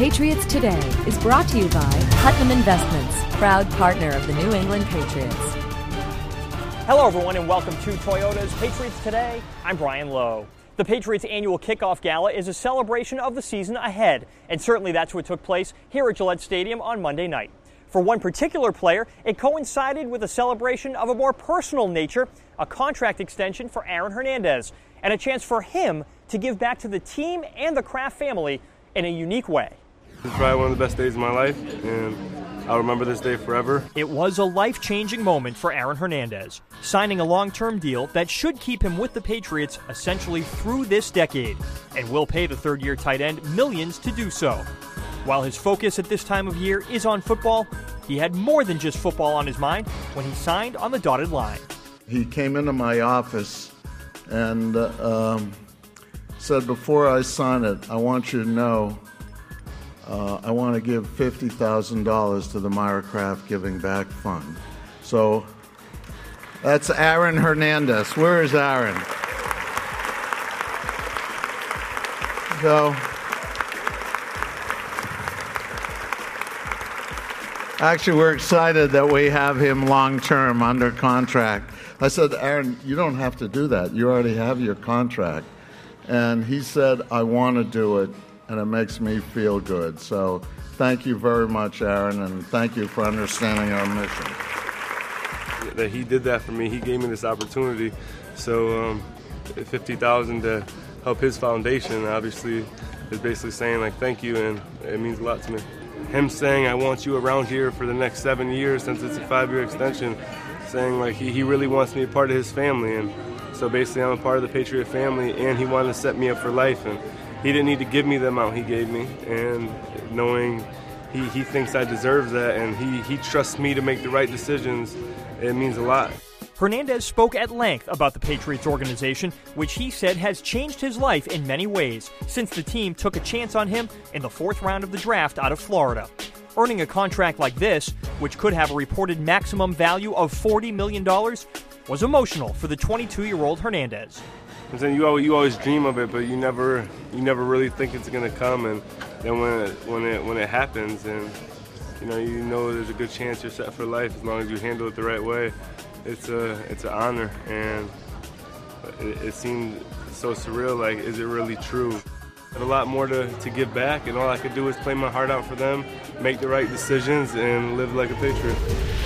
Patriots Today is brought to you by Putnam Investments, proud partner of the New England Patriots. Hello, everyone, and welcome to Toyota's Patriots Today. I'm Brian Lowe. The Patriots' annual kickoff gala is a celebration of the season ahead, and certainly that's what took place here at Gillette Stadium on Monday night. For one particular player, it coincided with a celebration of a more personal nature, a contract extension for Aaron Hernandez, and a chance for him to give back to the team and the Kraft family in a unique way. This is probably one of the best days of my life, and I'll remember this day forever. It was a life-changing moment for Aaron Hernandez, signing a long-term deal that should keep him with the Patriots essentially through this decade, and will pay the third-year tight end millions to do so. While his focus at this time of year is on football, he had more than just football on his mind when he signed on the dotted line. He came into my office and said, before I sign it, I want you to know I want to give $50,000 to the Myra Kraft Giving Back Fund. So that's Aaron Hernandez. Where is Aaron? So actually, we're excited that we have him long-term under contract. I said, Aaron, you don't have to do that. You already have your contract. And he said, I want to do it, and it makes me feel good. So thank you very much, Aaron, and thank you for understanding our mission. That he did that for me. He gave me this opportunity. So $50,000 to help his foundation, obviously, is basically saying, like, thank you, and it means a lot to me. Him saying, I want you around here for the next 7 years, since it's a 5-year extension, saying, like, he really wants me a part of his family. And so basically I'm a part of the Patriot family, and he wanted to set me up for life. And he didn't need to give me the amount he gave me. And knowing he thinks I deserve that, and he trusts me to make the right decisions, it means a lot. Hernandez spoke at length about the Patriots organization, which he said has changed his life in many ways since the team took a chance on him in the 4th round of the draft out of Florida. Earning a contract like this, which could have a reported maximum value of $40 million, was emotional for the 22-year-old Hernandez. I'm saying you always dream of it, but you never really think it's going to come, and then when it happens, and you know there's a good chance you're set for life as long as you handle it the right way. It's an honor, and it seemed so surreal. Like, is it really true? I had a lot more to give back, and all I could do is play my heart out for them, make the right decisions, and live like a Patriot.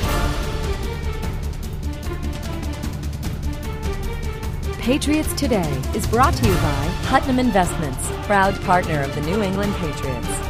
Patriots Today is brought to you by Putnam Investments, proud partner of the New England Patriots.